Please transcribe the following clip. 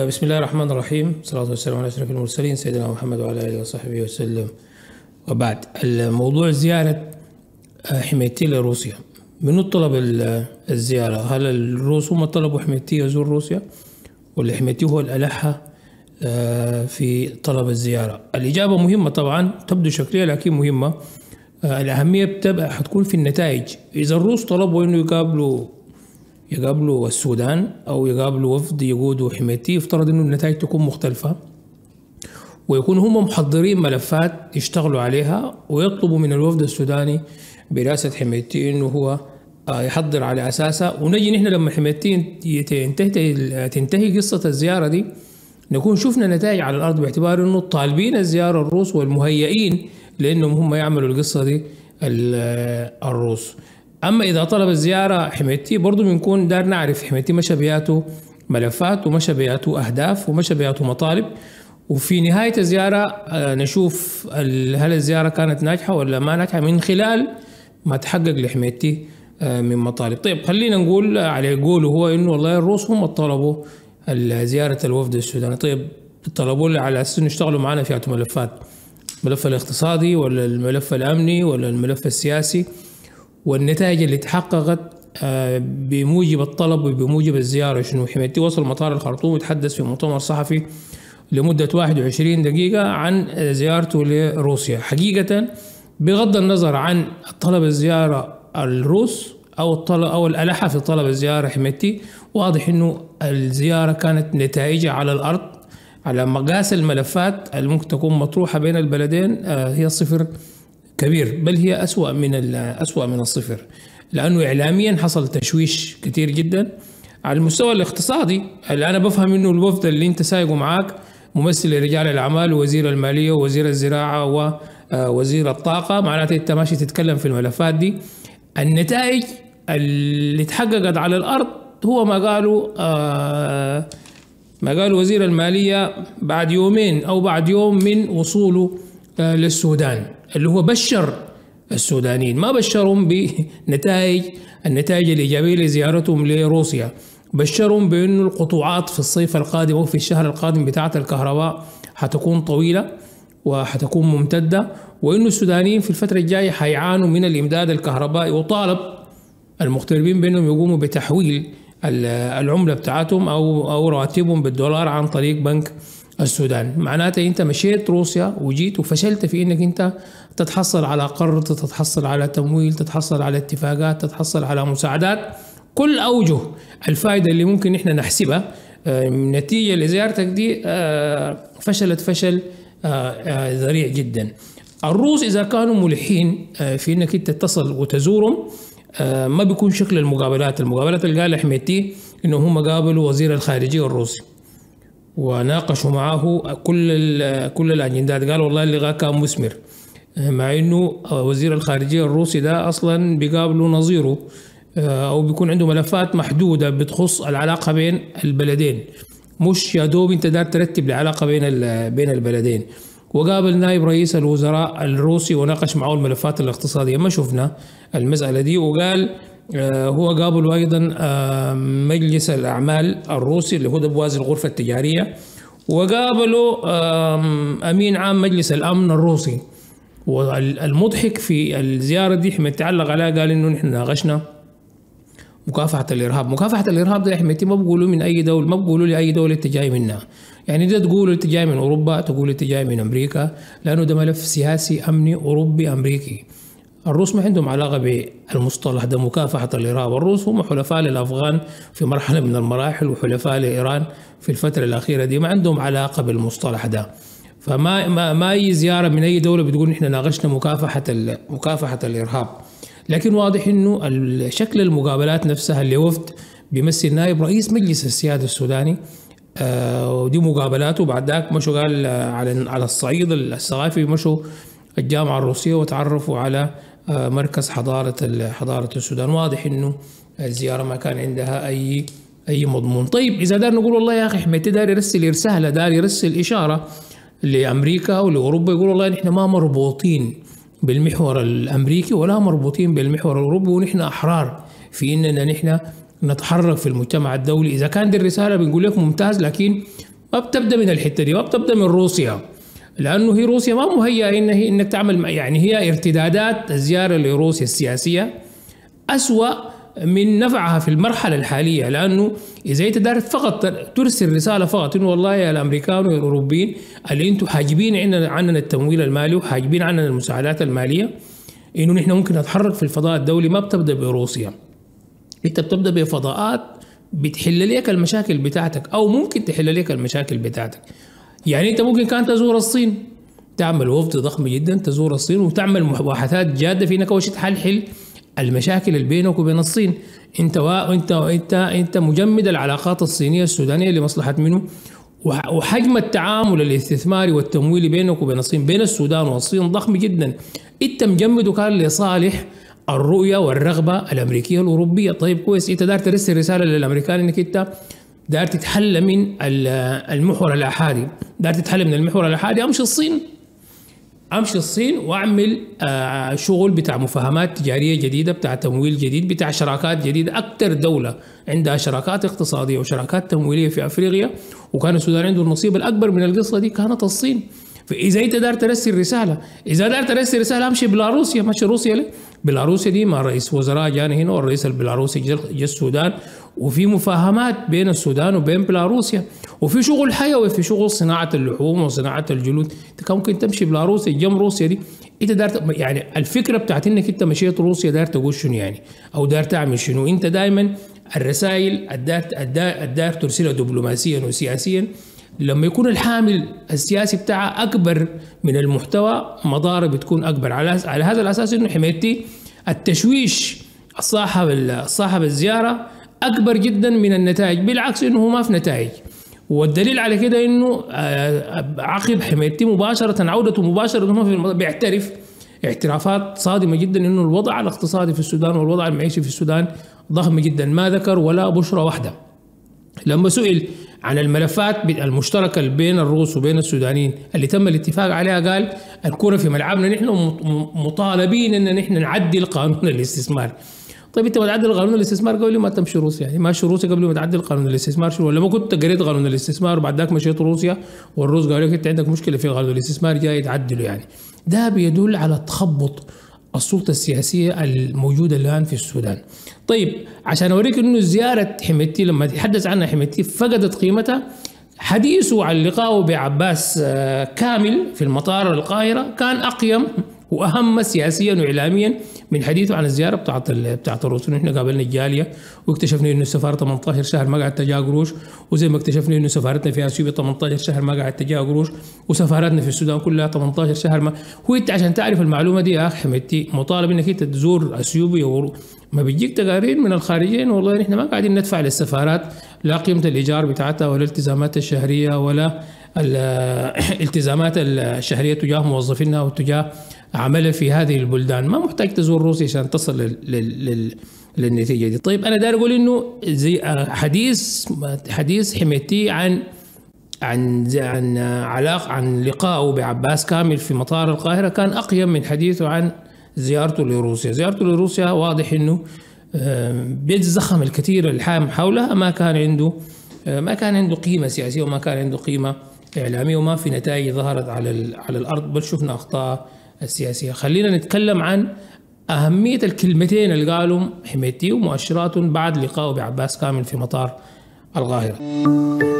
بسم الله الرحمن الرحيم، الصلاة والسلام على أشرف المرسلين سيدنا محمد وعلى آله وصحبه وسلم. وبعد، الموضوع زيارة حميتي لروسيا، منو طلب الزيارة؟ هل الروس هم طلبوا حميتي يزور روسيا ولا حميتي هو الألح في طلب الزيارة؟ الإجابة مهمة طبعا، تبدو شكلية لكن مهمة. الأهمية بتبقى حتكون في النتائج. إذا الروس طلبوا إنه يقابلوا السودان أو يقابلوا وفد يقودوا حميتي، يفترض إنه النتائج تكون مختلفة، ويكونوا هم محضرين ملفات يشتغلوا عليها، ويطلبوا من الوفد السوداني برئاسة حميتي إنه هو يحضر على أساسها، ونجي نحن لما حميتي تنتهي قصة الزيارة دي نكون شفنا نتائج على الأرض، باعتبار إنه طالبين الزيارة الروس والمهيئين لأنهم هم يعملوا القصة دي الروس. أما إذا طلب الزيارة حميتي، برضو بنكون دار نعرف حميتي مشى بياته ملفات ومشى بياته أهداف ومشى بياته مطالب، وفي نهاية الزيارة نشوف هل الزيارة كانت ناجحة ولا ما ناجحة من خلال ما تحقق لحميتي من مطالب. طيب خلينا نقول على قوله هو إنه والله الروس هم طلبوا زيارة الوفد السوداني. طيب طلبوا على أساس إنه يشتغلوا معنا في ملفات، الملف الاقتصادي ولا الملف الأمني ولا الملف السياسي، والنتائج اللي تحققت بموجب الطلب وبموجب الزيارة شنو؟ حميتي وصل مطار الخرطوم وتحدث في مؤتمر صحفي لمدة 21 دقيقة عن زيارته لروسيا. حقيقة بغض النظر عن طلب الزيارة الروس أو الألحة في طلب الزيارة حميتي، واضح إنه الزيارة كانت نتائجها على الأرض على مقاس الملفات اللي ممكن تكون مطروحة بين البلدين هي صفر كبير، بل هي أسوأ من الصفر، لأنه إعلاميا حصل تشويش كتير جدا. على المستوى الاقتصادي اللي أنا بفهم إنه الوفد اللي أنت سايقه معاك ممثل لرجال الأعمال ووزير المالية ووزير الزراعة ووزير الطاقة، معناته أنت ماشي تتكلم في الملفات دي. النتائج اللي تحققت على الأرض هو ما قالوا وزير المالية بعد يومين أو بعد يوم من وصوله للسودان، اللي هو بشر السودانيين، ما بشرهم النتائج الإيجابية لزيارتهم لروسيا، بشرهم بأنه القطوعات في الصيف القادم أو في الشهر القادم بتاعة الكهرباء حتكون طويلة وحتكون ممتدة، وأنه السودانيين في الفترة الجاية حيعانوا من الإمداد الكهربائي، وطالب المغتربين بأنهم يقوموا بتحويل العملة بتاعتهم أو رواتبهم بالدولار عن طريق بنك السودان. معناته أنت مشيت روسيا وجيت وفشلت في أنك أنت تتحصل على قرض، تتحصل على تمويل، تتحصل على اتفاقات، تتحصل على مساعدات، كل أوجه الفائدة اللي ممكن إحنا نحسبها نتيجة لزيارتك دي فشلت فشل ذريع جدا. الروس إذا كانوا ملحين في أنك أنت تتصل وتزورهم ما بيكون شكل المقابلات اللي قال حميتي إنه هم قابلوا وزير الخارجية الروسي وناقشوا معه كل الأجندات، قالوا والله اللقاء كان مثمر، مع إنه وزير الخارجية الروسي ده أصلا بيقابلوا نظيره أو بيكون عنده ملفات محدودة بتخص العلاقة بين البلدين، مش يا دوب أنت دار ترتب العلاقة بين البلدين. وقابل نائب رئيس الوزراء الروسي وناقش معه الملفات الاقتصادية، ما شفنا المسألة دي. وقال هو قابل أيضا مجلس الأعمال الروسي اللي هو بوازي الغرفة التجارية، وقابلوا أمين عام مجلس الأمن الروسي. والمضحك في الزيارة دي حميتي علق عليها، قال إنه نحن ناقشنا مكافحة الإرهاب ده حميتي ما بقولوا من أي دولة، ما بقولوا لأي دولة أنت جاي منها، يعني ده تقول أنت جاي من أوروبا، تقول أنت جاي من أمريكا، لأنه ده ملف سياسي أمني أوروبي أمريكي. الروس ما عندهم علاقة بالمصطلح ده مكافحة الإرهاب، الروس هم حلفاء للأفغان في مرحلة من المراحل وحلفاء لإيران في الفترة الأخيرة دي، ما عندهم علاقة بالمصطلح ده. فما أي زيارة من أي دولة بتقول نحن ناقشنا مكافحة الإرهاب. لكن واضح إنه شكل المقابلات نفسها اللي وفد بيمثل نائب رئيس مجلس السيادة السوداني ودي مقابلاته، بعد ذاك مشوا قال على الصعيد الثقافي مشوا الجامعة الروسية وتعرفوا على مركز حضارة السودان. واضح إنه الزيارة ما كان عندها أي مضمون. طيب إذا دار نقول والله يا أخي حميتي دار يرسل رسالة، دار يرسل إشارة لأمريكا ولأوروبا، يقول والله نحن ما مربوطين بالمحور الأمريكي ولا مربوطين بالمحور الأوروبي، ونحن أحرار في إننا نحن نتحرك في المجتمع الدولي. إذا كان دي الرسالة بنقول لك ممتاز، لكن ما بتبدا من الحته دي، ما بتبدا من روسيا، لانه هي روسيا ما مهيئه انك تعمل، يعني هي ارتدادات الزياره لروسيا السياسيه اسوأ من نفعها في المرحله الحاليه، لانه اذا انت دارت فقط ترسل رساله فقط انه والله يا الامريكان والاوروبيين اللي انتم حاجبين عننا التمويل المالي وحاجبين عننا المساعدات الماليه، انه نحن ممكن نتحرك في الفضاء الدولي، ما بتبدا بروسيا، انت بتبدا بفضاءات بتحل لك المشاكل بتاعتك او ممكن تحل لك المشاكل بتاعتك. يعني انت ممكن كانت تزور الصين، تعمل وفد ضخم جدا تزور الصين وتعمل مباحثات جاده في انك اول شيء تحل المشاكل اللي بينك وبين الصين. انت مجمد العلاقات الصينيه السودانيه لمصلحه منه، وحجم التعامل الاستثماري والتمويلي بينك وبين الصين، بين السودان والصين ضخم جدا، انت مجمده كان لصالح الرؤيه والرغبه الامريكيه والاوروبيه. طيب كويس، انت دار ترسل رساله للامريكان انك انت دار تتحلى من المحور الاحادي، دار تتحلى من المحور الاحادي، امشي الصين واعمل شغل بتاع مفاهمات تجاريه جديده، بتاع تمويل جديد، بتاع شراكات جديده. اكثر دوله عندها شراكات اقتصاديه وشراكات تمويليه في افريقيا، وكان السودان عنده النصيب الاكبر من القصه دي، كانت الصين. فاذا انت دار ترسل رساله، امشي بيلاروسيا، ماشي روسيا ليه؟ بيلاروسيا دي ما رئيس وزراء جاني هنا، والرئيس البيلاروسي جا السودان، وفي مفاهمات بين السودان وبين بيلاروسيا، وفي شغل حيوي، في شغل صناعه اللحوم وصناعه الجلود. انت كان ممكن تمشي بيلاروسيا جنب روسيا دي. انت دار يعني الفكره بتاعت انك انت مشيت روسيا دار تقول شنو يعني، او دار تعمل شنو؟ انت دائما الرسائل الدار ترسلها دبلوماسيا وسياسيا، لما يكون الحامل السياسي بتاعها اكبر من المحتوى مضاره بتكون اكبر. على هذا الاساس انه حمايتي التشويش صاحب الزياره اكبر جدا من النتائج، بالعكس انه ما في نتائج. والدليل على كده انه عقب حمايتي مباشره عودته مباشره بيعترف اعترافات صادمه جدا انه الوضع الاقتصادي في السودان والوضع المعيشي في السودان ضخم جدا، ما ذكر ولا بشرة واحده. لما سئل عن الملفات المشتركه بين الروس وبين السودانيين اللي تم الاتفاق عليها، قال الكره في ملعبنا، نحن مطالبين ان نحن نعدل قانون الاستثمار. طيب انت ما تعدل قانون الاستثمار قبل ما تمشي روسيا، يعني ماشي روسيا قبل ما تعدل قانون الاستثمار شو؟ ولا ما كنت قريت قانون الاستثمار وبعد ذاك مشيت روسيا والروس قالوا لك انت عندك مشكله في قانون الاستثمار جاي تعدله؟ يعني ده بيدل على تخبط السلطه السياسيه الموجوده الان في السودان. طيب عشان اوريك انه زياره حميتي لما تحدث عنها حميتي فقدت قيمتها، حديثه عن لقائه بعباس كامل في المطار القاهره كان اقيم واهم سياسيا واعلاميا من حديثه عن الزياره بتاعت الروس. نحن قابلنا الجاليه واكتشفنا انه السفاره 18 شهر ما قاعد تجاه قروش، وزي ما اكتشفنا انه سفارتنا في اثيوبيا 18 شهر ما قاعد تجاه قروش، وسفاراتنا في السودان كلها 18 شهر ما. هو انت عشان تعرف المعلومه دي يا اخي حميتي مطالب انك انت تزور اثيوبيا، ما بيجيك تقارير من الخارجين والله نحن ما قاعدين ندفع للسفارات لا قيمه الايجار بتاعتها ولا الالتزامات الشهريه ولا الالتزامات الشهريه تجاه موظفينها وتجاه عملها في هذه البلدان. ما محتاج تزور روسيا عشان تصل للنتيجه دي. طيب انا داير اقول انه زي حديث حميتي عن لقائه بعباس كامل في مطار القاهره كان اقيم من حديثه عن زيارته لروسيا. زيارته لروسيا واضح انه بيتزخم الكثير الحام حولها، ما كان عنده قيمه سياسيه وما كان عنده قيمه اعلاميه وما في نتائج ظهرت على الارض، بل شفنا اخطاء السياسيه. خلينا نتكلم عن اهميه الكلمتين اللي قالهم حميتي ومؤشراتهم بعد لقائه بعباس كامل في مطار القاهره.